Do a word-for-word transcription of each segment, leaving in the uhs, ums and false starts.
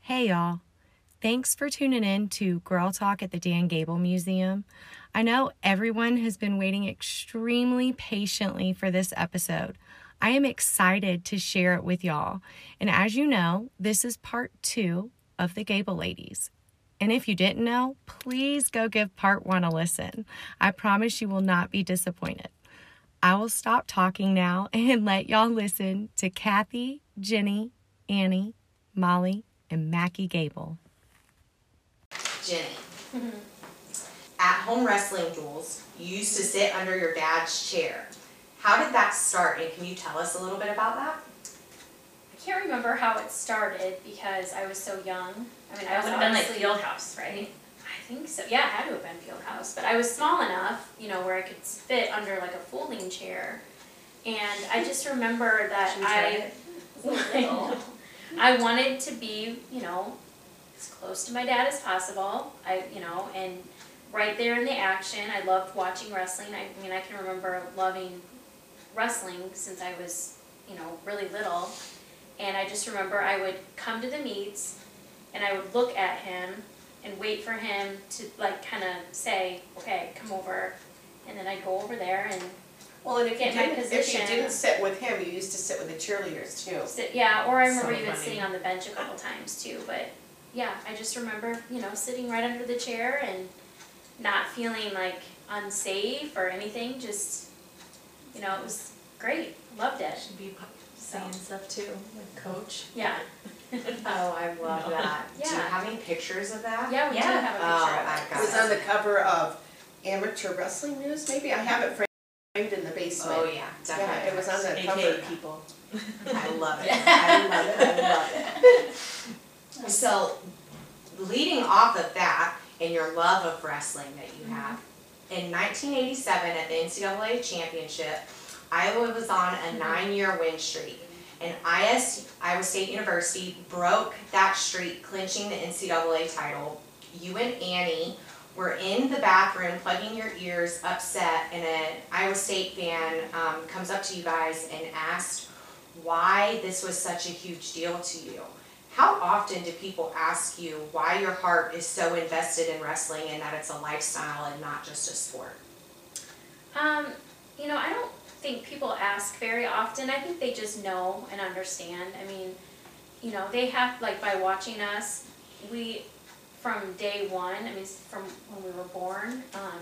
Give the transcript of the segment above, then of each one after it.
Hey y'all, thanks for tuning in to Girl Talk at the Dan Gable Museum. I know everyone has been waiting extremely patiently for this episode. I am excited to share it with y'all. And as you know, this is part two of the Gable Ladies. And if you didn't know, please go give part one a listen. I promise you will not be disappointed. I will stop talking now and let y'all listen to Kathy, Jenny, Annie, Molly, and Mackie Gable. Jenny, mm-hmm. At home wrestling duels, you used to sit under your dad's chair. How did that start, and can you tell us a little bit about that? I can't remember how it started because I was so young. I mean, I It was would have been like obviously- Fieldhouse, right? I think so. Yeah, it had to have been Fieldhouse. But I was small enough, you know, where I could fit under like a folding chair. And I just remember that I, I, know, I wanted to be, you know, as close to my dad as possible. I, you know, and right there in the action. I loved watching wrestling. I, I mean, I can remember loving wrestling since I was, you know, really little. And I just remember I would come to the meets and I would look at him and wait for him to like kind of say, okay, come over. And then I'd go over there and Well, and if you, get my didn't, if position. you didn't sit with him, you used to sit with the cheerleaders too. sit, yeah, or I remember So even funny. sitting on the bench a couple times too. But yeah, I just remember, you know, sitting right under the chair and not feeling like unsafe or anything. Just, you know, it was great. Loved it. Should be saying stuff too, like coach. Yeah. Oh, I love that. Do you Yeah. have any pictures of that? Yeah, we do Yeah. have a Oh, picture of I've it. got It was on the cover of Amateur Wrestling News, maybe? I have it framed in the basement. Oh, yeah, definitely. Yeah, it was on the A cover. K A people. I love it. I love it. I love it. So, leading off of that and your love of wrestling that you have, in nineteen eighty-seven at the N C double A Championship, Iowa was on a nine-year win streak. And I S, Iowa State University broke that streak, clinching the N C double A title. You and Annie were in the bathroom plugging your ears, upset, and an Iowa State fan um, comes up to you guys and asked why this was such a huge deal to you. How often do people ask you why your heart is so invested in wrestling and that it's a lifestyle and not just a sport? Um, you know, I don't think people ask very often. I think they just know and understand. I mean, you know, they have, like, by watching us, we, from day one, I mean, from when we were born, um,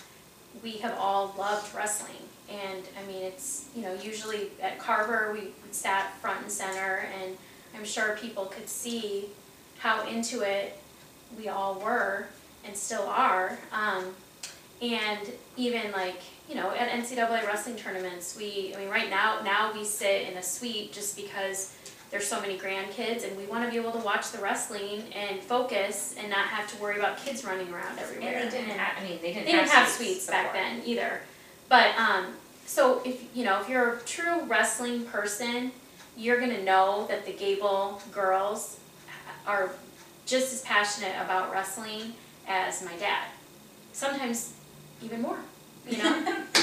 we have all loved wrestling. And, I mean, it's, you know, usually at Carver, we sat front and center, and I'm sure people could see how into it we all were and still are. Um, and even, like, you know, at N C double A wrestling tournaments, we, I mean, right now, now we sit in a suite just because there's so many grandkids and we want to be able to watch the wrestling and focus and not have to worry about kids running around everywhere. And they didn't have, I mean, they didn't They have didn't have suites suites back before. then either. But, um, so if, you know, if you're a true wrestling person, you're going to know that the Gable girls are just as passionate about wrestling as my dad. Sometimes even more, you know?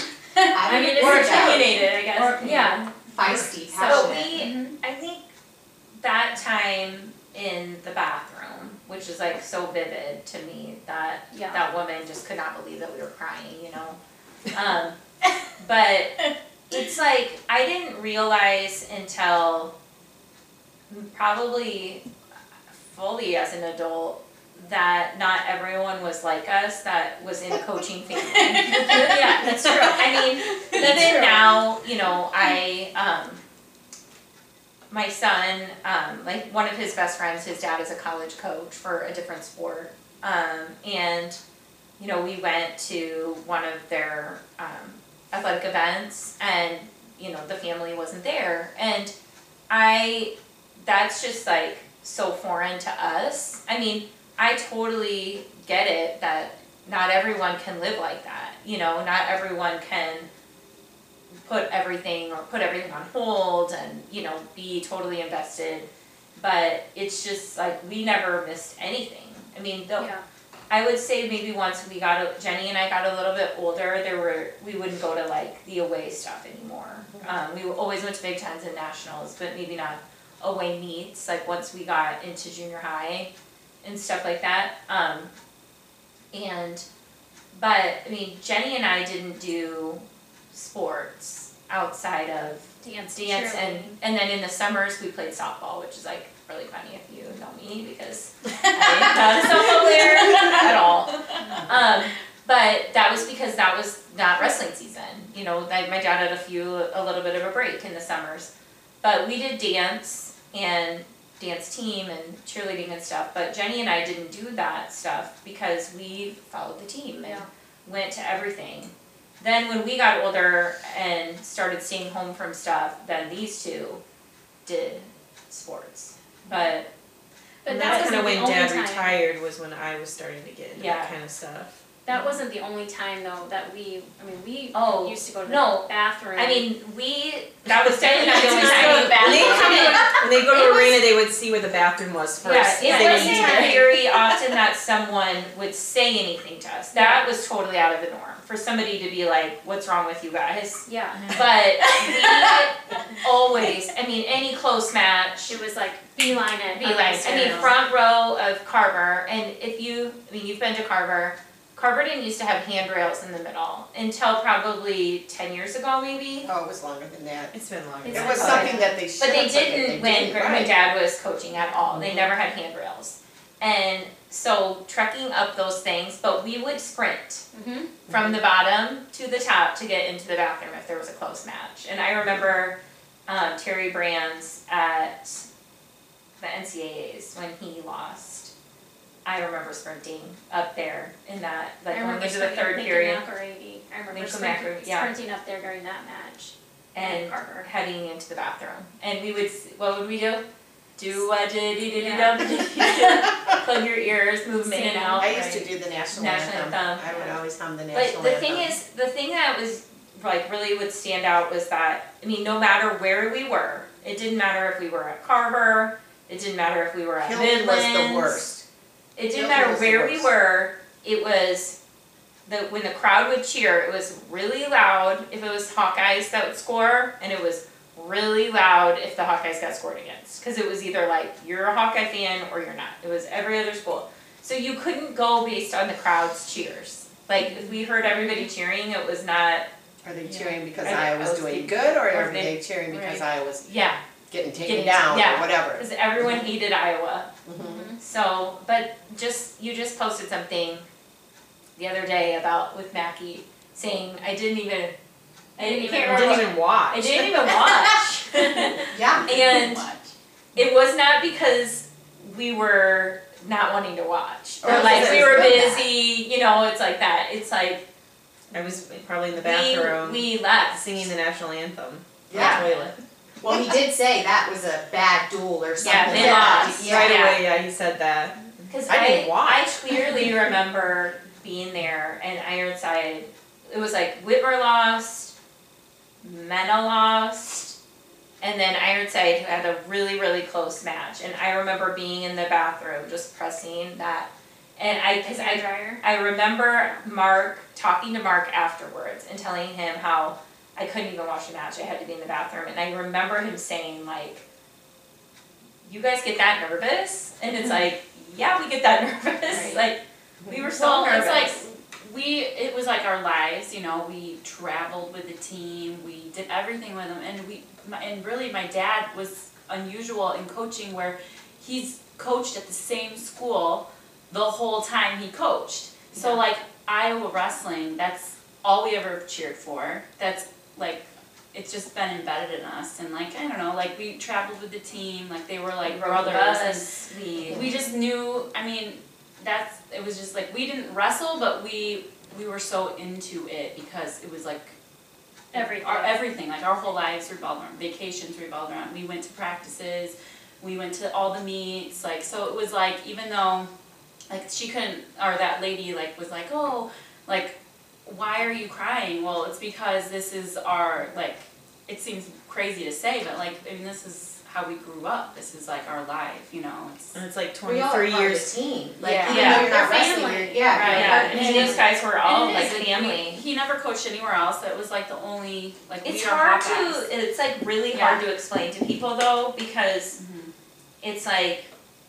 I mean, Or it's that. opinionated, I guess. Or- yeah. Feisty, So So passionate. we, Mhm. I think that time in the bathroom, which is like so vivid to me, that Yeah. that woman just could not believe that we were crying, you know? Um, but it's like, I didn't realize until probably fully as an adult that not everyone was like us that was in a coaching family. Yeah, that's true. I mean, That's even true. now, you know, I, um, my son, um, like one of his best friends, his dad is a college coach for a different sport. Um, and, you know, we went to one of their, um, athletic events and, you know, the family wasn't there. And I, that's just like so foreign to us. I mean, I totally get it that not everyone can live like that. You know, not everyone can put everything or put everything on hold and, you know, be totally invested. But it's just like we never missed anything. I mean, the, Yeah. I would say maybe once we got, a, Jenny and I got a little bit older, there were, we wouldn't go to like the away stuff anymore. Um, we always went to Big Tens and Nationals, but maybe not away meets, like once we got into junior high and stuff like that. Um, and, but, I mean, Jenny and I didn't do sports outside of Dance, dance and, cheerleading. and then in the summers we played softball, which is like really funny if you know me because I'm not a softball player at all. Um, but that was because that was not wrestling season. You know, that my dad had a few, a little bit of a break in the summers. But we did dance and dance team and cheerleading and stuff, but Jenny and I didn't do that stuff because we followed the team and Yeah. went to everything. Then when we got older and started staying home from stuff, then these two did sports. But But And that that's wasn't kind of the when only Dad time. retired was when I was starting to get into Yeah. that kind of stuff. That wasn't the only time though that we, I mean, we Oh, used to go to the no. bathroom. I mean, we, that was definitely not the only Just time. go to the When they bathroom. come in, when they go It to was- arena, they would see where the bathroom was first. Yeah, it They wasn't would leave it. very often that someone would say anything to us. That was totally out of the norm. For somebody to be like, what's wrong with you guys? Yeah, But we always, I mean, any close match, it was like beeline it. be like, I mean, front row of Carver, and if you, I mean, you've been to Carver, Carver didn't used to have handrails in the middle until probably ten years ago, maybe. Oh, it was longer than that. It's been longer. It's It was Okay. something that they should But they have put in. didn't when, didn't, when right. Dad was coaching at all. They Mhm. never had handrails. And so trekking up those things, but we would sprint Mm-hmm. from the bottom to the top to get into the bathroom if there was a close match. And I remember um, Terry Brands at the N C A As when he lost. I remember sprinting up there in that, like I going remember into the sprinting third Lincoln period McElravy. I remember Lincoln sprinting, McElravy, yeah. sprinting up there during that match. and Carver. heading into the bathroom. And we would, s- what would we do? Do a diddy diddy Yeah. dum diddy. Plug your ears, move them in and out. I used to do the national, National anthem. anthem, I would yeah. always hum the national But anthem. the thing is, the thing that was like really would stand out was that, I mean, no matter where we were, it didn't matter if we were at Carver, it didn't matter if we were at Hilton Midlands. was the worst. It didn't Hilton matter was the where we worst. were, it was, the when the crowd would cheer, it was really loud if it was Hawkeyes that would score, and it was really loud if the Hawkeyes got scored against. Because it was either like, you're a Hawkeye fan or you're not. It was every other school. So you couldn't go based on the crowd's cheers. Like, if we heard everybody cheering, it was not, Are they cheering because I- I I was was doing thinking- good, or or are they- they cheering because right. I was yeah, getting taken Getting- down yeah. or whatever? because everyone hated Iowa. Mhm. So, but just, you just posted something the other day about, with Mackie, saying, I didn't even, I didn't even, I remember didn't what- even watch. I didn't even watch. Yeah. And it was not because we were not wanting to watch, or No, like because we it were was good busy, you know, it's like that. It's like, I was probably in the we, bathroom we left. singing the national anthem. Yeah. On the toilet. Well, he did say that was a bad duel or something. Yeah, they like lost. that. Yeah. Right Yeah. away, yeah, he said that. Because I I, didn't watch. I clearly remember being there and Ironside, it was like Whitmer lost, Mena lost, and then Ironside who had a really, really close match. And I remember being in the bathroom just pressing that. And I, because I, dryer. I remember Mark, talking to Mark afterwards and telling him how I couldn't even watch the match, I had to be in the bathroom. And I remember him saying like, you guys get that nervous? And it's like, yeah, we get that nervous. Right. Like, we were so Well, nervous. it's like we it was like our lives, you know, we traveled with the team, we did everything with them, and we my, and really my dad was unusual in coaching where he's coached at the same school the whole time he coached. So Yeah. like Iowa wrestling, that's all we ever cheered for. That's like it's just been embedded in us, and like I don't know, like we traveled with the team, like they were like We rode the brothers, and bus, we, we just knew, I mean, that's, it was just like, we didn't wrestle, but we, we were so into it because it was like, Everything. our, everything, like our whole lives revolved around, vacations revolved around, we went to practices, we went to all the meets, like, so it was like, even though, like, she couldn't, or that lady, like, was like, oh, like, why are you crying? Well, it's because this is our, like, it seems crazy to say, but like, I mean, this is how we grew up, this is like our life, you know, it's. And it's like We all are twenty-three part of years. the team. Like, Yeah. even Yeah. though you're not They're wrestling, family. you're, yeah, Right. you're yeah, part of the and team. these guys were all And it like is, like, family. we- He never coached anywhere else, that was like the only, like, we It's are hard Hawkeyes. to, it's like really Yeah. hard to explain to people though, because Mhm. it's like,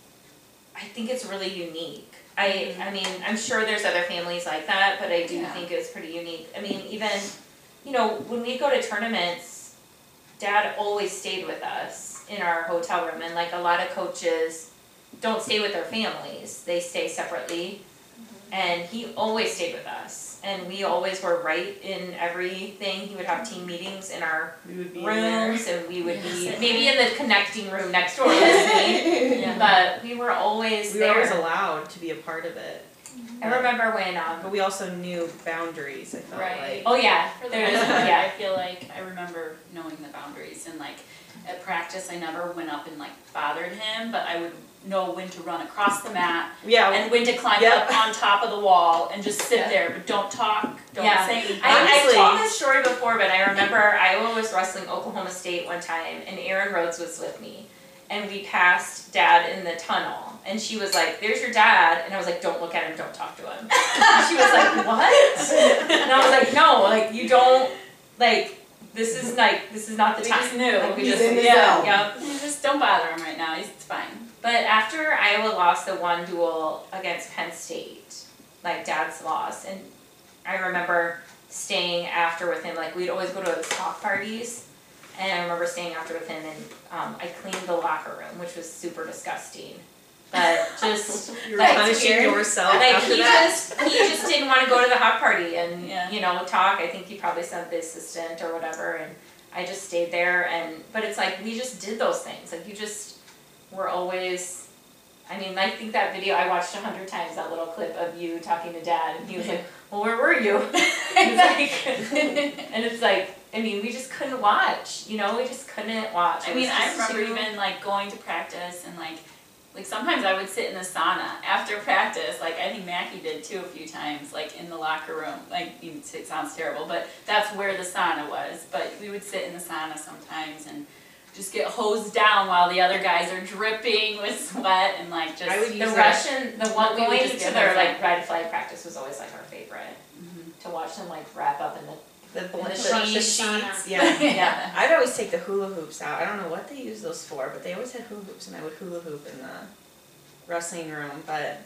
I think it's really unique. I, I mean, I'm sure there's other families like that, but I do Yeah. think it's pretty unique. I mean, even, you know, when we go to tournaments, Dad always stayed with us in our hotel room, and like a lot of coaches don't stay with their families, they stay separately. And he always stayed with us, and we always were right in everything. He would have team meetings in our We would be in there. rooms, and we would be Yes. maybe in the connecting room next door listening, Yeah. but we were always We were there. always allowed to be a part of it. I remember when, But um, we also knew boundaries, I felt Right. like. oh yeah, For the there's, most part, yeah, I feel like I remember knowing the boundaries and like at practice I never went up and like bothered him, but I would know when to run across the mat Yeah, and when to climb Yep. up on top of the wall and just sit Yeah. there, but don't talk, don't Yeah. say anything. I, I've Honestly- told this story before, but I remember Iowa was wrestling Oklahoma State one time, and Erin Rhodes was with me, and we passed Dad in the tunnel, and she was like, "There's your dad," and I was like, "Don't look at him, don't talk to him." And she was like, "What?" And I was like, "No, like you don't, like this is like this is not the We time." just knew. Like, we He's just in the yeah, zone. yeah. You just don't bother him right now, he's it's fine. But after Iowa lost the one duel against Penn State, like Dad's loss, and I remember staying after with him, like we'd always go to his talk parties, and I remember staying after with him, and um, I cleaned the locker room, which was super disgusting. But just you were like, punishing weird. yourself like after he that. just he just didn't want to go to the hot party and Yeah. you know talk. I think he probably sent the assistant or whatever, and I just stayed there. And but it's like we just did those things. Like you just were always. I mean, I think that video I watched a hundred times. That little clip of you talking to Dad, and he was like, "Well, where were you?" It's like, and it's like, I mean, we just couldn't watch. You know, we just couldn't watch. I It mean, was I just remember too- even like going to practice and like, like sometimes I would sit in the sauna after practice. Like I think Mackie did too a few times, like in the locker room. Like even it sounds terrible, but that's where the sauna was. But we would sit in the sauna sometimes and just get hosed down while the other guys are dripping with sweat and like just. I would the use that. Russian, the one We would going just to get their those like out. red flag practice was always like our favorite Mhm. to watch them like wrap up in the The, the, the the sheets. sheets, yeah. yeah. I'd always take the hula hoops out. I don't know what they use those for, but they always had hula hoops, and I would hula hoop in the wrestling room. But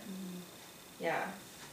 yeah,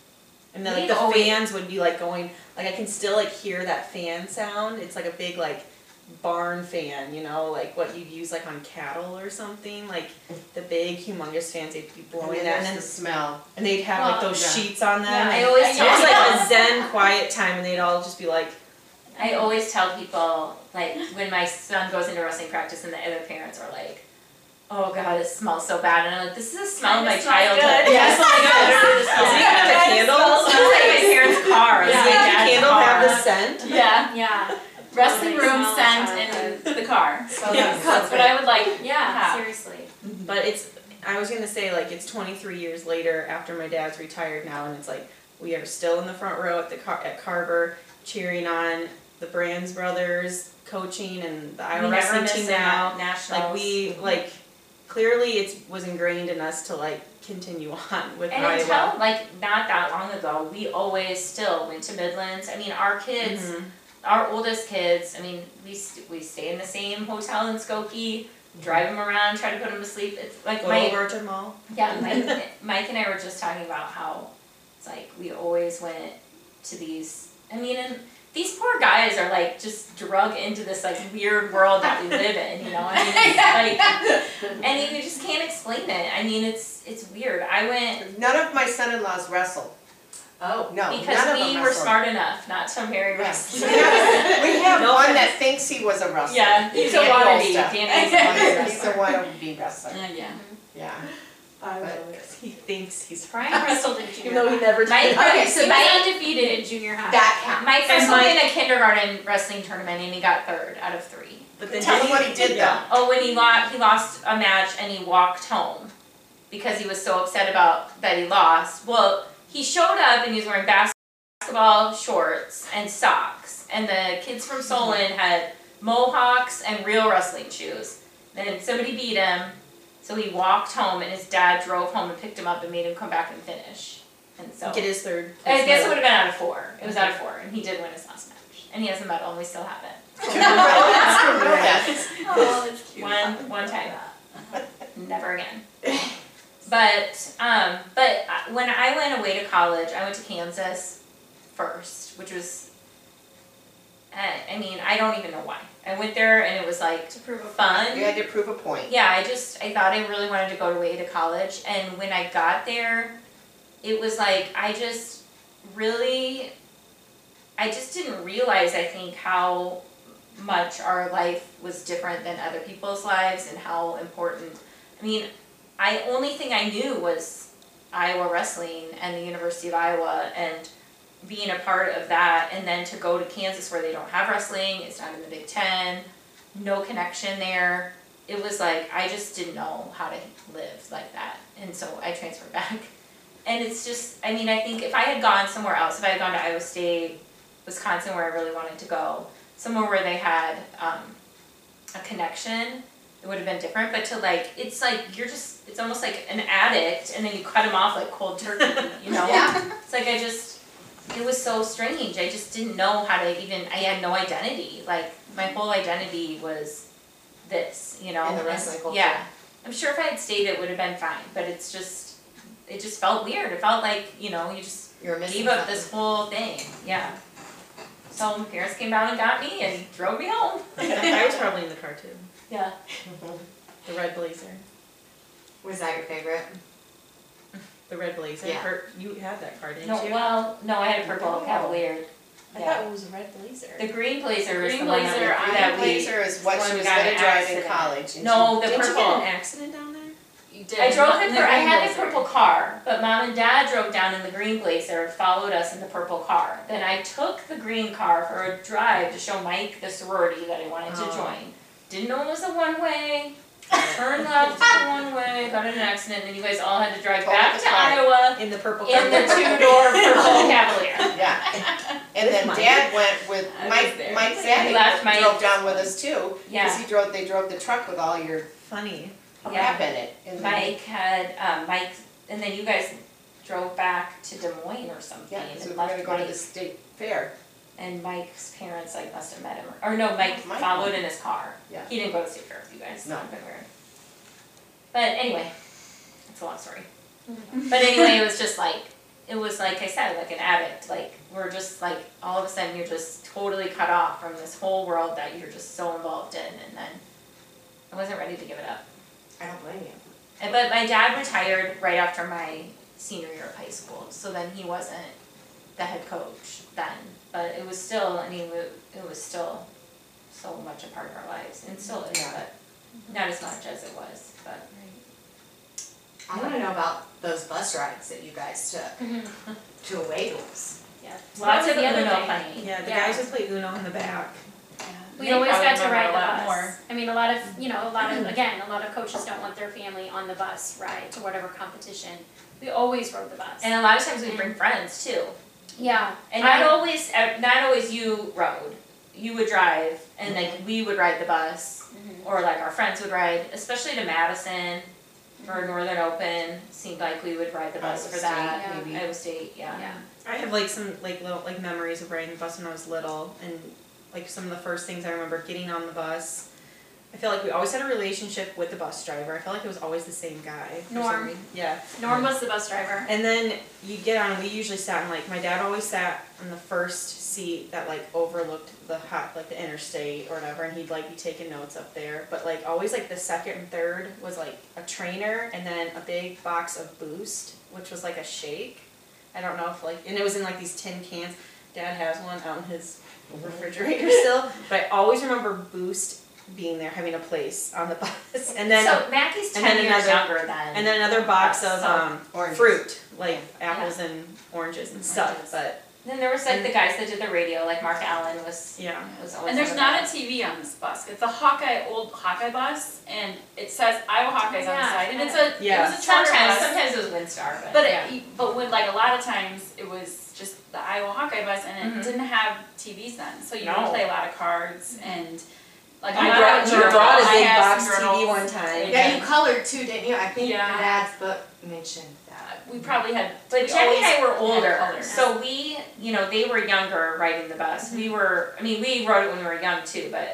and then like We the always- fans would be like going, like I can still like hear that fan sound. It's like a big like barn fan, you know, like what you'd use like on cattle or something. Like the big humongous fans, they'd be And blowing then that, and there's then the smell. and they'd have like Well, those yeah. sheets on them. Yeah, I and always it tell was like people- a zen quiet time, and they'd all just be like. I always tell people, like, when my son goes into wrestling practice and the other parents are like, "Oh God, it smells so bad," and I'm like, "This is the smell of my Kinda smells childhood." good. Yeah, it smells like good. It Does it even have the candles? It smells like my parents' car. It Does was the my dad's candle car. have the scent? Yeah. Yeah. Wrestling Like room smell scent childhood. in the car. So Yeah. that's, that's what I would like. Yeah, have. seriously. But it's, I was gonna say, like, it's twenty-three years later after my dad's retired now, and it's like, we are still in the front row at the car, at Carver, cheering on the Brands brothers, coaching, and the We Iowa never wrestling miss team a now. na- nationals. Like, we, like, clearly it was ingrained in us to, like, continue on with And Iowa. until like not that long ago, we always still went to Midlands. I mean, our kids, Mhm. our oldest kids. I mean, we st- we stay in the same hotel in Skokie, drive them around, try to put them to sleep. It's like Go my to Overton Mall. yeah, Mike, Mike and I were just talking about how it's like we always went to these. I mean, and these poor guys are like just drug into this like weird world that we live in. You know, I mean, it's like, and you just can't explain it. I mean, it's it's weird. I went. None of my son-in-laws wrestle. Oh, No, none because of we them were wrestle. smart enough not to marry Yeah. wrestlers. We have, we have No one offense. that thinks he was a wrestler. Yeah, he's a Danny wannabe. Olsta. Danny's a wannabe He's a wrestler. wannabe wrestler. Uh, yeah. Yeah. I But- love it. He thinks he's Brian wrestled in junior even though he high. never My, did. okay, so He was my, undefeated in junior high. That counts. my friend And was my- in a kindergarten wrestling tournament and he got third out of three. But then Tell did him what he did yeah. Oh, when he lost, he lost a match and he walked home because he was so upset about that he lost. Well, he showed up and he was wearing basketball shorts and socks, and the kids from Solon had mohawks and real wrestling shoes. Then somebody beat him, so he walked home, and his dad drove home and picked him up and made him come back and finish. And so Get his third. I guess it would have been out of four. It was out of four, and he did win his last match, and he has a medal, and we still have it. That's Oh, that's cute. One one time. never again. But, um, but I- when I went away to college, I went to Kansas first, which was, I, I mean, I don't even know why. I went there and it was like To prove a fun. You had to prove a point. Yeah, I just, I thought I really wanted to go away to college, and when I got there, it was like, I just really, I just didn't realize, I think, how much our life was different than other people's lives and how important, I mean, I, only thing I knew was Iowa wrestling and the University of Iowa and being a part of that, and then to go to Kansas where they don't have wrestling, it's not in the Big Ten, no connection there. It was like, I just didn't know how to live like that, and so I transferred back. And it's just, I mean, I think if I had gone somewhere else, if I had gone to Iowa State, Wisconsin, where I really wanted to go, somewhere where they had um, a connection, it would have been different. But to like, it's like, you're just, it's almost like an addict, and then you cut them off like cold turkey, you know? Yeah. It's like, I just, it was so strange. I just didn't know how to even, I had no identity. Like, my whole identity was this, you know? In the wrestling culture. Yeah. I'm sure if I had stayed, it would have been fine, but it's just, it just felt weird. It felt like, you know, you just You're missing gave up something. this whole thing, yeah. So my parents came down and got me and drove me home. I was probably in the car too. Yeah. The red blazer. Was that your favorite? The red blazer. Yeah. Her, you had that car, didn't No, you? well, no, I had a purple Cavalier. I Yeah. thought it was a red blazer. The green blazer was Green the one that blazer, we, I- that we. Blazer is what when she we was got gonna in an drive in accident. college. and No, the she- Didn't you purple. get in an accident down there? You did. I drove not in in her, the I green had the blazer. purple car, but mom and dad drove down in the green blazer, followed us in the purple car. Then I took the green car for a drive to show Mike the sorority that I wanted to Oh. join. Didn't know it was a one-way, turned left to the one-way, got in an accident, and then you guys all had to drive Oh, back the to car. Iowa In the purple car. in the two-door purple Cavalier. Yeah. And then Mike. Dad went with, I was Mike, there. Mike's We dad left Mike- drove down with us too. Yeah. Cause he drove, they drove the truck with all your Funny. Yeah. crap in it. And then- Mike had, um, Mike, and then you guys drove back to Des Moines or something Yeah, cause we and were left gonna go to Mike. the state fair. And Mike's parents like must have met him, or no, Mike Mike followed went. in his car. Yeah. He didn't go to state fair with you guys, No. that would've been weird. But anyway, it's a long story. But anyway, it was just like, it was like I said, like an addict, like we're just like, all of a sudden you're just totally cut off from this whole world that you're just so involved in, and then I wasn't ready to give it up. I don't blame you. And- But my dad retired right after my senior year of high school, so then he wasn't the head coach then. But it was still, I mean, it it was still so much a part of our lives, and still is, Yeah. but not as much as it was, but. I wanna know about those bus rides that you guys took to away goals. Yeah. So Lots that of was the other Uno thing. playing. Yeah, the Yeah. guys would play Uno in the back. We They always probably got to remember ride a the lot bus. more. I mean, a lot of, you know, a lot of, again, a lot of coaches don't want their family on the bus ride to whatever competition. We always rode the bus. And a lot of times we bring friends too. Yeah. And not I- always, uh, not always you rode. You would drive, and like we would ride the bus, Mhm. or like our friends would ride, especially to Madison for Northern Open. Seemed like we would ride the bus Iowa for State, that. Yeah. maybe. Iowa State, yeah. Yeah. I have like some like little like memories of riding the bus when I was little, and like some of the first things I remember getting on the bus. I feel like we always had a relationship with the bus driver. I felt like it was always the same guy. for some Norm. reason. Yeah. Norm was the bus driver. And then you get on, we usually sat in like, my dad always sat in the first seat that like overlooked the hot, like the interstate or whatever, and he'd like be taking notes up there. But like always like the second and third was like a trainer and then a big box of Boost, which was like a shake. I don't know if like, and it was in like these tin cans. Dad has one out in his refrigerator still, but I always remember Boost being there, having a place on the bus. And then So Mackie's and ten then years another- younger than. and then another box us, of so- um Oranges. fruit, like apples and oranges and stuff. Oranges. But Then there was like the guys that did the radio, like Mark Allen was yeah, was always. And there's on the not a bus. T V on this bus. It's a Hawkeye, old Hawkeye bus, and it says Iowa Hawkeyes on the Yeah. side, and it's a Yeah. it was a charter Sometimes, bus. sometimes it was Windstar, but, But yeah. it, but when like a lot of times it was just the Iowa Hawkeye bus, and it Mhm. didn't have T Vs then, so you No. would play a lot of cards and like you I had brought, a you journal, brought a I big had box some T V journals. one time. Yeah, you colored too, didn't you? I think your Yeah. dad's book mentioned that. We probably had. But we Jackie and I always were had older, colors. so we, you know, they were younger riding the bus. We were, I mean, we rode it when we were young too, but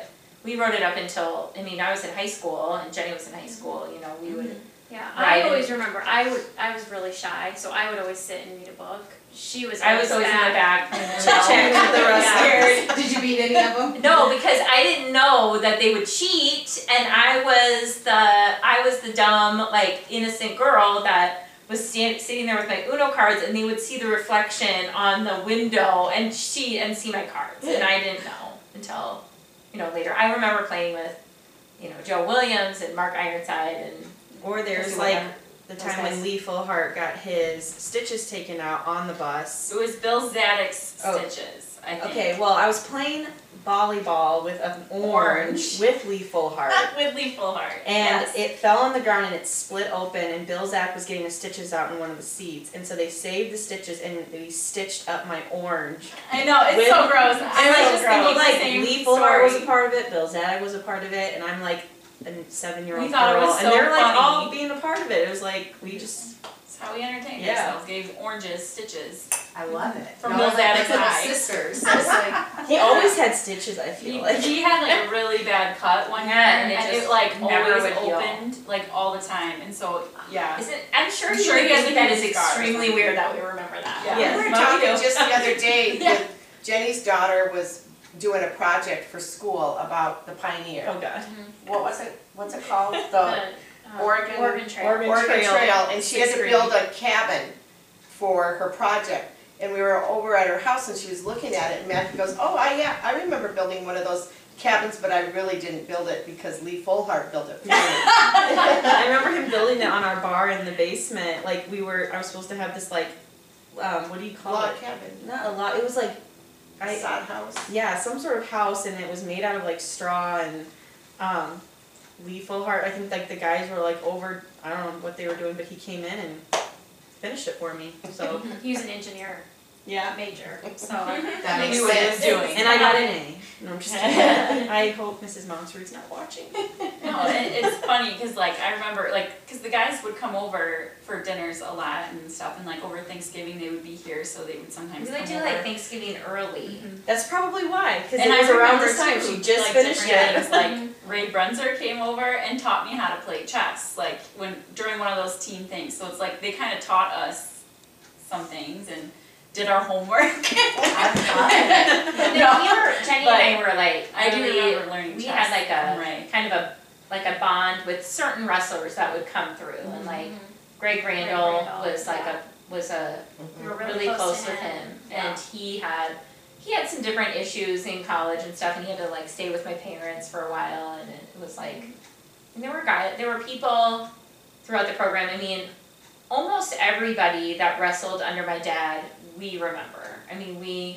we rode it up until, I mean, I was in high school and Jenny was in high school, you know, we would, Yeah, Right. I always remember, I would, I was really shy, so I would always sit and read a book. She was I was always in the back. Chit-chat with the wrestlers. Did you beat any of them? No, because I didn't know that they would cheat, and I was the I was the dumb, like, innocent girl that was stand, sitting there with my Uno cards, and they would see the reflection on the window and cheat and see my cards, and I didn't know until, you know, later. I remember playing with, you know, Joe Williams and Mark Ironside, and Or there's Those like guys. the time when Lee Fullhart got his stitches taken out on the bus. It was Bill Zadek's Oh. stitches, I think. Okay, well, I was playing volleyball with an orange, Orange. with Lee Fullhart. With Lee Fullhart. And yes. it fell on the ground and it split open, and Bill Zach was getting the stitches out in one of the seats. And so they saved the stitches and they stitched up my orange. I know, it's with- so gross. And I was like, just thinking like the same Lee Fullhart was a story. part of it, Bill Zach was a part of it, and I'm like a seven-year-old We thought it girl, was and so they're like funny. all being a part of it. It was like we just That's how we entertained Yeah. ourselves. Gave oranges stitches. I love it. From No, Bill that's Zadek's like eye. sisters. So it's like, he always had stitches. I He, feel like he had like a really bad cut one year, Yeah, and and, it it, just like never always would heal. opened like all the time, and so yeah. is it, I'm sure I'm he sure he has that a is huge scar or extremely something. weird that we remember that. Yeah. Yes. We were Mine talking too. just the other day, Yeah. that Jenny's daughter was doing a project for school about the Pioneer. oh god, What was it, what's it called? The, The uh, Oregon- Oregon Trail. Oregon- Oregon Trail. Trail, and she had Sixth to grade. build a cabin for her project. And we were over at her house and she was looking at it, and Matthew goes, oh, I, yeah, I remember building one of those cabins, but I really didn't build it because Lee Fullhart built it for me. I remember him building it on our bar in the basement. Like we were, I was supposed to have this like, um, what do you call Log it? cabin, Not a lot. It was like, a I sod house. yeah, some sort of house, and it was made out of like straw and, um, Lee Fullhart. I think like the guys were like over. I don't know what they were doing, but he came in and finished it for me. So He was an engineer yeah, major, so. that makes knew what he was sense. doing. and I got an A. No, I'm just kidding. I hope Missus Monsford's not watching. No, it, it's funny because like I remember like because the guys would come over for dinners a lot and stuff, and like over Thanksgiving they would be here, so they would sometimes We would come do over. like Thanksgiving early. That's probably why, because And it I was around remember this time. too, She just like, finished different it. things, like Ray Brunzer came over and taught me how to play chess, like when during one of those team things. So it's like they kind of taught us some things and did our homework. Have fun. But then we were, Jenny But and I were like, I do really- remember learning we chess had like a from Ray. kind of a like a bond with certain wrestlers that would come through, and like Greg Randall, Randall, was like yeah. a was a We were really, close, to with him, Yeah. and he had he had some different issues in college and stuff, and he had to like stay with my parents for a while, and it was like, and there were guys, there were people throughout the program. I mean, almost everybody that wrestled under my dad, we remember. I mean, we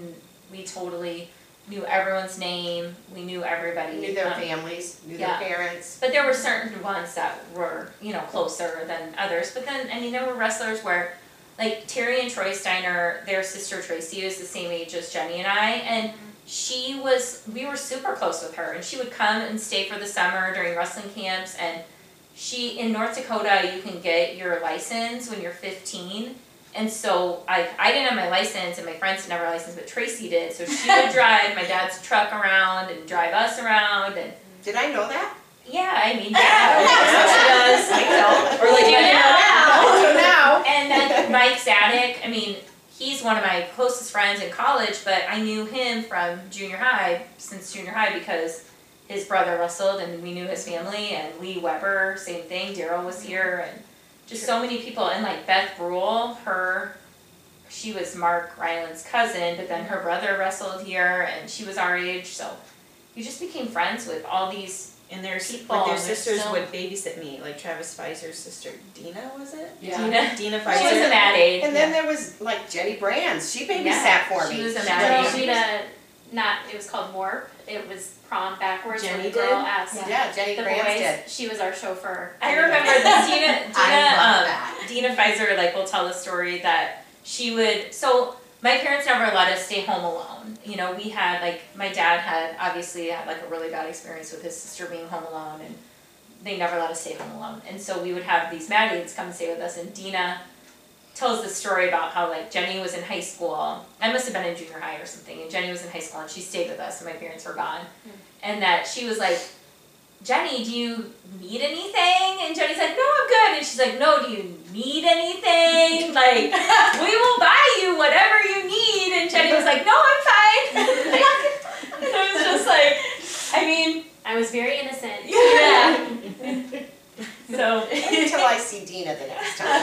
we totally knew everyone's name. We knew everybody. Knew their um, families, knew yeah. their parents. But there were certain ones that were, you know, closer than others. But then, I mean, there were wrestlers where, like Terry and Troy Steiner, their sister Tracy was the same age as Jenny and I, and she was, we were super close with her, and she would come and stay for the summer during wrestling camps, and she, in North Dakota, you can get your license when you're fifteen. And so I, I didn't have my license, and my friends didn't have their license, but Tracy did. So she would drive my dad's truck around and drive us around, and Did I know that? yeah, I mean, yeah, that's what she does. I know. Or like, Do you now. know. Now. And then Mike Zadek, I mean, he's one of my closest friends in college, but I knew him from junior high, since junior high, because his brother wrestled, and we knew his family, and Lee Weber, same thing, Daryl was here, and just so many people, and like Beth Brule, her, she was Mark Ryland's cousin, but then her brother wrestled here, and she was our age, so you just became friends with all these. And their People, like their and they're sisters still- would babysit me, like Travis Pfizer's sister Dina, was it? Yeah. Dina, Dina she was a Pfizer. mad age. And then there was like Jenny Brands, she babysat Yeah, for me. she was a She mad was- age. She did a, not, it was called Warp, it was prom backwards, where Jenny the girl did? asked Yeah, Jenny the Brands boys, did. she was our chauffeur. I remember the Dina, Dina, I love um, that. Dina Pfizer, like, will tell the story that she would, so my parents never let us stay home alone. You know, we had, like, my dad had, obviously, had, like, a really bad experience with his sister being home alone, and they never let us stay home alone. And so we would have these mad aides come and stay with us, and Dina tells the story about how like Jenny was in high school. I must have been in junior high or something, and Jenny was in high school and she stayed with us and my parents were gone. Mm. And that she was like, Jenny, do you need anything? And Jenny's like, no, I'm good. And she's like, no, do you need anything? Like, we will buy you whatever you need. And Jenny was like, no, I'm fine. And it was just like, I mean, I was very innocent. yeah. So, Until I see Dina the next time.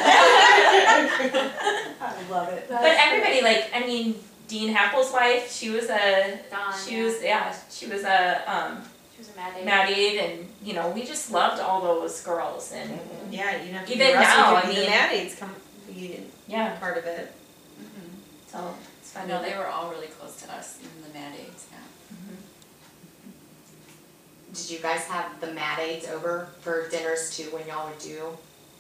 I love it. but everybody, like, I mean, Dean Happel's wife, she was a, Dawn, she yeah. was, yeah, she was a, um, She was a mad lady. Mad Aid, and, you know, we just loved all those girls, and, Yeah, you have to Even be Russell now, could I be the mean- Mad Aids come be yeah, part of it. so, it's I fun. know they were all really close to us in the Mad Aids, yeah. Did you guys have the Mad Aids over for dinners too when y'all would do?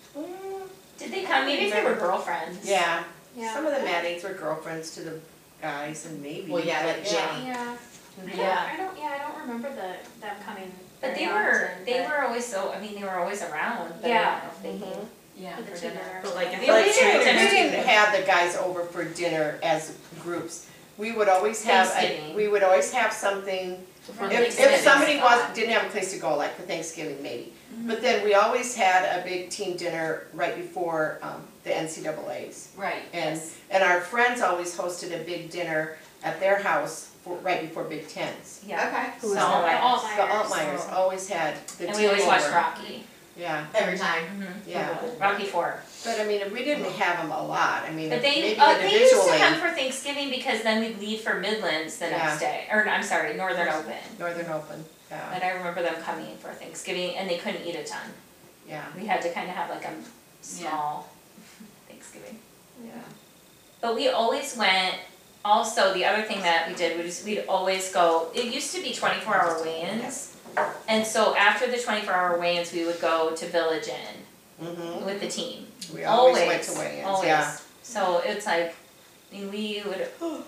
Did they come, maybe they were girlfriends? Yeah, Yeah. some of the Mad Aids were girlfriends to the guys and maybe. Well, yeah, like but Jenny. Yeah. I don't, Yeah. I don't, yeah, I don't remember the, them coming But they very were, often, they but- were always so, I mean, they were always around, but I Yeah. don't know if they Mhm. came Yeah, For the for tea dinner. dinner. But like, I Yeah, feel like we straight did. dinner. We didn't have the guys over for dinner as groups. We would always have, a- Thanksgiving. we would always have something, Before if, Thanksgiving if somebody is was, gone. didn't have a place to go, like for Thanksgiving maybe. But then we always had a big team dinner right before, um, the N C double A's. Right, And, yes. and our friends always hosted a big dinner at their house for, right before Big Tens. Yeah. Okay. Who was So- that? Altmaiers. The Altmaiers always had the team And we always watched over. Rocky. Yeah, Every time. Mm-hmm. yeah. Rocky Four. But I mean, we didn't have them a lot. I mean, But maybe they, uh, they used to individually, come for Thanksgiving because then we'd leave for Midlands the next day, or I'm sorry, Northern Open. Northern Open, yeah, But I remember them coming for Thanksgiving and they couldn't eat a ton. yeah. We had to kind of have like a small Thanksgiving. Yeah. But we always went, also the other thing that we did was we'd always go, it used to be twenty-four hour weigh-ins. And so after the twenty-four hour weigh-ins, we would go to Village Inn Mm-hmm. with the team. We always went to weigh-ins, Always. yeah. So it's like, I mean, we would,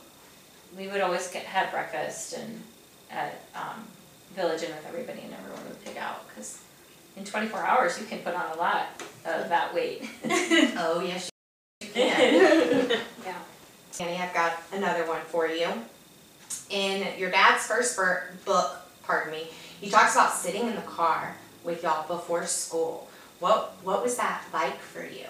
we would always get, have breakfast and at, um, Village Inn with everybody and everyone would pick out, cause in twenty-four hours, you can put on a lot of that weight. Oh, yes, you can. Yeah. Annie, I've got another one for you. In your dad's first bur- book, pardon me, he talks about sitting in the car with y'all before school. What what was that like for you?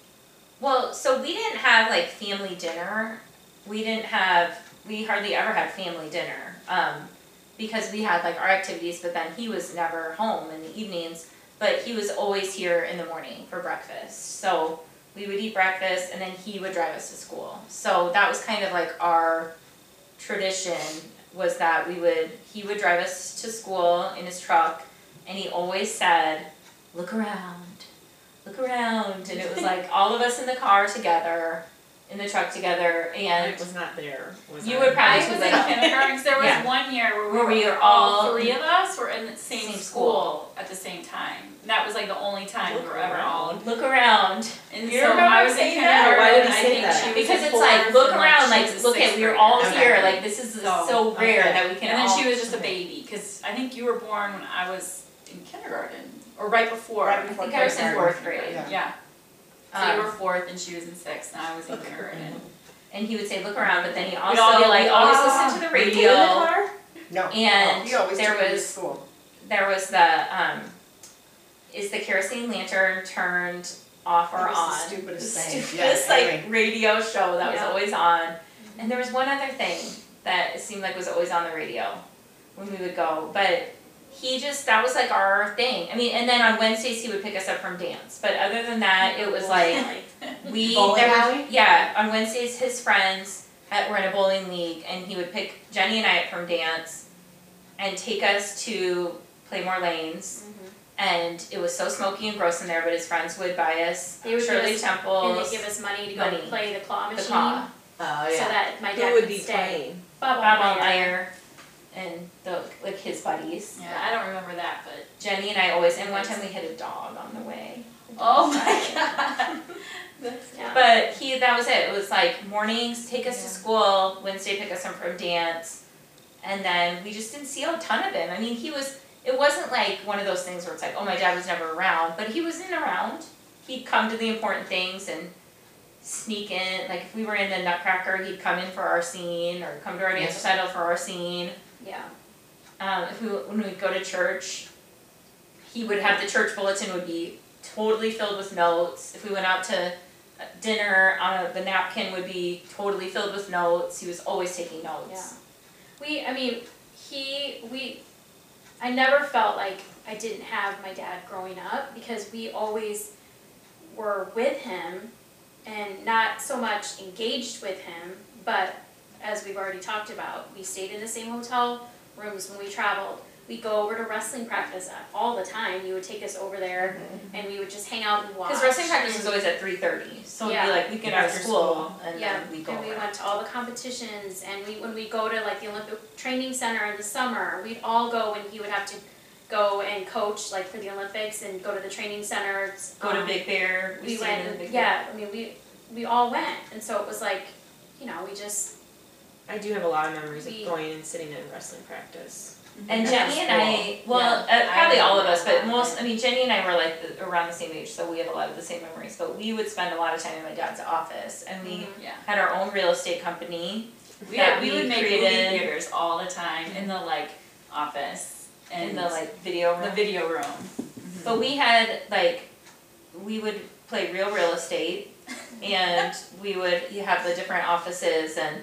Well, so we didn't have like family dinner. We didn't have, we hardly ever had family dinner. Um, because we had like our activities, but then he was never home in the evenings. But he was always here in the morning for breakfast. So we would eat breakfast and then he would drive us to school. So that was kind of like our tradition, was that we would, he would drive us to school in his truck and he always said, look around, look around. And it was like all of us in the car together, in the truck together, and I was not there, was you I? would probably I was too in late. kindergarten, 'cause there was Yeah. one year where we Where were, we were all all- three of us were in the same, Same school at the same time. That was like the only time we Look were ever all. around. Look around. And You so remember I was in saying that? kindergarten, Why would he and I say think that? she was Because in it's like, fourth, look and, around, she like, was a look at, sixth we were grader. all Okay. here, like, this is So, so rare okay. that we can And all. then she was just a baby, cause I think you were born when I was in kindergarten, or right before. Right I before think I was in kindergarten. fourth grade. Yeah. Yeah. So you Um, were fourth and she was in sixth and I was in kindergarten. And he would say, look around, but then he We'd all also, be like, like, always "Ah." listened to the Were you in the radio. car? No, And he always there took me to was- school. There was the, um, is the kerosene lantern turned off or That was the on? stupidest The thing. stupidest, Yeah, like, anyway. radio show that was Yeah. always on. And there was one other thing that it seemed like was always on the radio when we would go, but he just, that was like our thing. I mean, and then on Wednesdays he would pick us up from dance, but other than that, it was like, we, Bowling there were, alley? yeah, on Wednesdays his friends had, were in a bowling league and he would pick Jenny and I up from dance and take us to Playmore Lanes. And it was so smoky and gross in there, but his friends would buy us They would give Shirley us- Temples, And they give us money to go money. play the claw the machine, claw, Oh, so yeah. that my Who dad would could be stay. playing? Bob Bob Altmaier. Altmaier, and the like his buddies. Yeah, I don't remember that, but. Jenny and I always, and one time we hit a dog on the way. Oh my god. That's Yeah. But he, that was it. It was like mornings, take us to Yeah. school, Wednesday pick us up from dance, and then we just didn't see a ton of him. I mean, he was, it wasn't like one of those things where it's like, oh, my dad was never around, but he was in around. He'd come to the important things, and sneak in, like if we were in the Nutcracker, he'd come in for our scene, or come to our dance Yes. recital for our scene. Yeah. Um, if we, when we'd go to church, he would have the church bulletin would be totally filled with notes. If we went out to dinner, on a, the napkin would be totally filled with notes. He was always taking notes. Yeah. We, I mean, he, we, I never felt like I didn't have my dad growing up because we always were with him and not so much engaged with him, but as we've already talked about, we stayed in the same hotel rooms when we traveled. We'd go over to wrestling practice all the time. You would take us over there and we would just hang out and watch. Because wrestling practice was always at three thirty, so it'd Yeah. be like we get out of After school, school. and Yeah, then we go and we over. went to all the competitions, and we, when we go to like the Olympic Training Center in the summer, we'd all go and he would have to go and coach like for the Olympics and go to the training centers. Go to um, Big Bear. We stayed went, in and- Big yeah, I mean, we, we all went, and so it was like, you know, we just, I do have a lot of memories We- of going and sitting in wrestling practice. And At Jenny and I, school. well, Yeah. uh, probably I all of remember us, but that. most, I mean, Jenny and I were like the, around the same age, so we have a lot of the same memories. But we would spend a lot of time in my dad's office, and we Mhm. Yeah. had our own real estate company. We, that had, we we would make movie created- theaters all the time in the like office and in the like video room. the video room. But we had like, we would play real real estate, and we would you have the different offices, and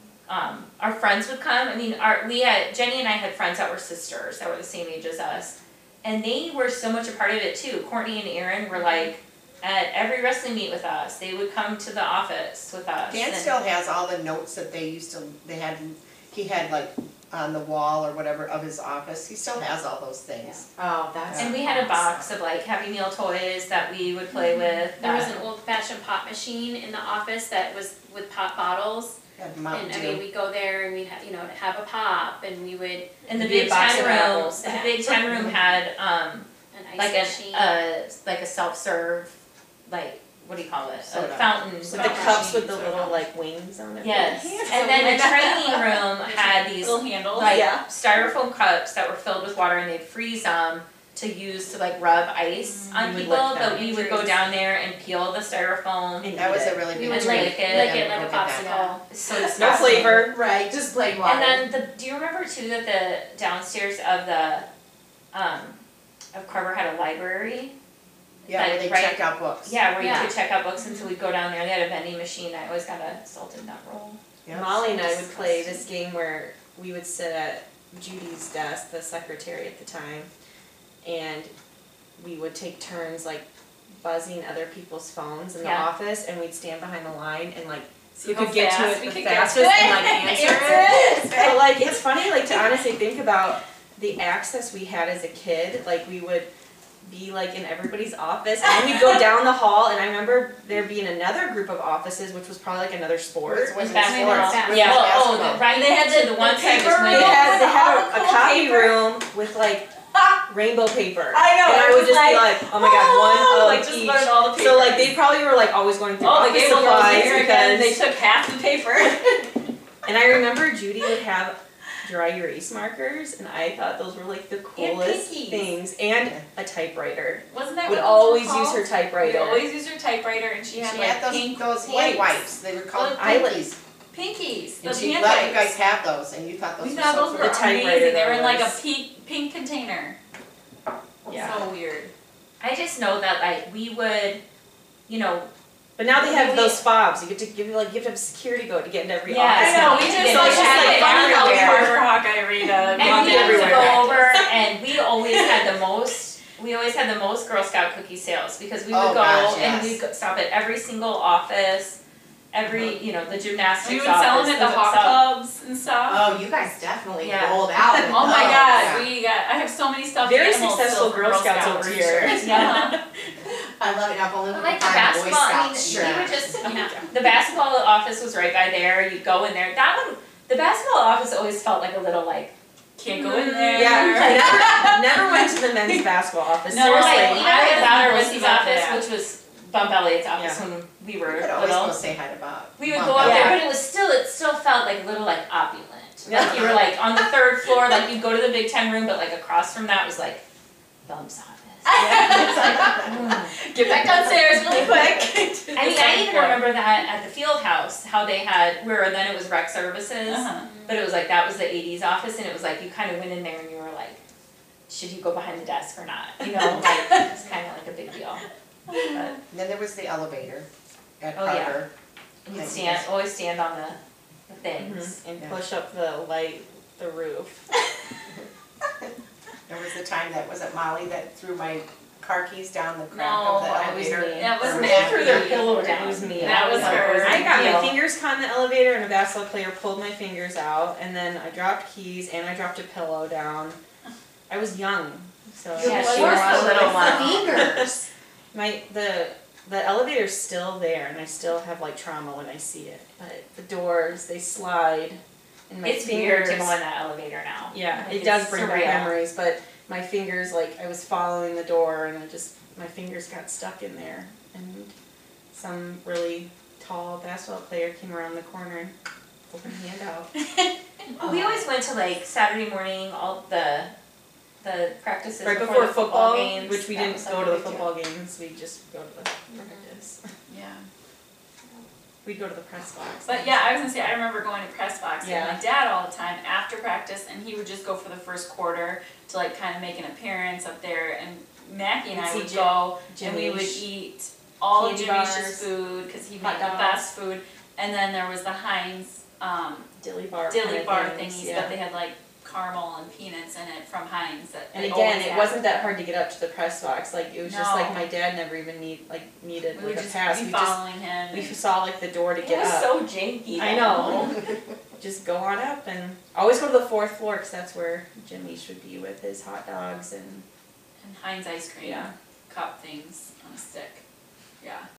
um, our friends would come. I mean, our we had Jenny and I had friends that were sisters that were the same age as us, and they were so much a part of it too. Courtney and Erin were like at every wrestling meet with us. They would come to the office with us. Dan and- still has all the notes that they used to, they had, he had like on the wall or whatever of his office, he still has all those things. Oh, that's. And we had a box of like Happy Meal toys that we would play with. there was that- an old fashioned pop machine in the office that was with pop bottles. Had Mountain And I mean, Dew. we'd go there and we'd have, you know, have a pop, and we would, And the Maybe a big box ten of room, apples. the big ten room had um an ice like machine. an uh like a self serve, like what do you call it? Soda. A fountain. With soda the cups with machine. the little like wings on it. Yes, Yeah. and then the training room had these Little handles. like Yeah. styrofoam cups that were filled with water, and they'd freeze them to use to like rub ice on You would people. lick them. But we would go down there and peel the styrofoam. And That was a eat it. really We big would treat. lick, it. lick Yeah, it like a go get that. popsicle. So No disgusting. flavor. Right, just plain water. And then the, do you remember too that the downstairs of the, um, of Carver had a library? Yeah, where like, they right- check out books. Yeah, where you Yeah. could check out books, and so we'd go down there, they had a vending machine, I always got a salted nut roll. Yeah. Molly and I would play this game where we would sit at Judy's desk, the secretary at the time, and we would take turns like buzzing other people's phones in the Yeah. office, and we'd stand behind the line and like See you how could get to fast it we the could get to fastest and like it. answer it. But like it's funny like to honestly think about the access we had as a kid. Like we would be like in everybody's office, and then we'd go down the hall, and I remember there being another group of offices, which was probably like another sport. It was women's Basketball. sports. Yeah. Women's Yeah, well, oh, basketball. the, right They had next to the- the one the side was paper They women's. had they had all a, the a cool copy paper. room with like rainbow paper. I know, And I it would was just be like, like, oh my god, one oh, of like just each. learn all the So like papers. they probably were like always going through Oh, office the Gable Girls supplies here again, they because. took half the paper. And I remember Judy would have dry erase markers, and I thought those were like the coolest pinkies. things, and a typewriter. Wasn't that Would what those always were use called? her typewriter. We'd always use her typewriter, and she had She like had those, pink those hand wipes. wipes, they were called I like- pinkies. Pinkies, And those she hand let you wipes. guys have those, and you thought those We were thought so those cool. were The typewriter amazing. They were in like a was- pink pink container. Yeah. So weird. I just know that like we would, you know, But now they have We- those fobs. You get to give you like you have to have a security code to get into every Yeah, office. I know, now. we just- so it's just had like it funny how everywhere. we were- Hawkeye Rita. and Mom we used to everywhere. go over, and we always had the most, we always had the most Girl Scout cookie sales, because we would Oh, go gosh, and yes. we'd go- stop at every single office, every, you know, the gymnastics We would office. sell them at the we would hawk sell- clubs and stuff. Oh, you guys definitely Yeah. rolled out. with Oh my those. god, Yeah. we got, I have so many stuffed Very animals successful still for Girl Girl Scouts Scout over here. t-shirts. Yeah. I love it. I've only But been like the find Boy basketball, I mean, Scouts we would shirt. just, yeah, the basketball office was right by there, you'd go in there, that one, the basketball office always felt like a little like, Can't go in there. Yeah, never, never went to the men's basketball office. No, or Seriously. like, even at Louder Most Whiskey's about office, that. which was Bump Elliott's office Yeah. when we were You could always little. go say hi to Bob. We would Mom, go up Bob. there, but it was still, it still felt like a little like opulent. Yeah. Like you were like on the third floor, like you'd go to the Big Ten room, but like across from that was like Bump's office. Get back downstairs really quick. I mean, I even remember that at the field house, how they had, where then it was rec services, Uh-huh. but it was like, that was the eighties office, and it was like, you kind of went in there and you were like, should you go behind the desk or not? You know, like, it's kind of like a big deal. But, And then there was the elevator at Oh, yeah. Carver. and you stand, always stand on the, the things. And Yeah. push up the light, the roof. There was the time that, was it Molly that threw my car keys down the crack No, of the that was elevator? me. That was Or me. Maggie? Threw their pillow It down. was me. That was her. I got my deal. fingers caught in the elevator and a basketball player pulled my fingers out and then I dropped keys and I dropped a pillow down. I was young, so. Yeah, Well, she yours was a little with one. the fingers. My, the, the elevator's still there and I still have like trauma when I see it, but the doors, they slide and my It's fingers. weird to go in that elevator now. Yeah, Like, it does it's bring surreal. back memories, but my fingers, like, I was following the door and I just, my fingers got stuck in there. And some really tall basketball player came around the corner and pulled my hand out. Oh, we always went to like Saturday morning, all the, the practices Right before, before the football, games. which we That didn't was go like to a the big deal. football games, we just go to the practice. Yeah. We'd go to the press box. But yeah, I was gonna say, I remember going to press box with Yeah. my dad all the time after practice, and he would just go for the first quarter to like kind of make an appearance up there, and Mackie and You'd I see would Jim- go, and we would Jimmy's eat all of candy Jimmy's bars, food, cause he hot made the dogs. best food, and then there was the Heinz, um, dilly bar. dilly kinda bar things, thingies, yeah. but they had like caramel and peanuts in it from Heinz that And they again, always it had. wasn't that hard to get up to the press box. Like it was just No. like my dad never even need like needed We like would a just pass. be We just following him. we and- saw like the door to It get was up. so janky. I know. Just go on up and always go to the fourth floor because that's where Jimmy should be with his hot dogs and and Heinz ice cream Yeah. cup things on a stick. Yeah.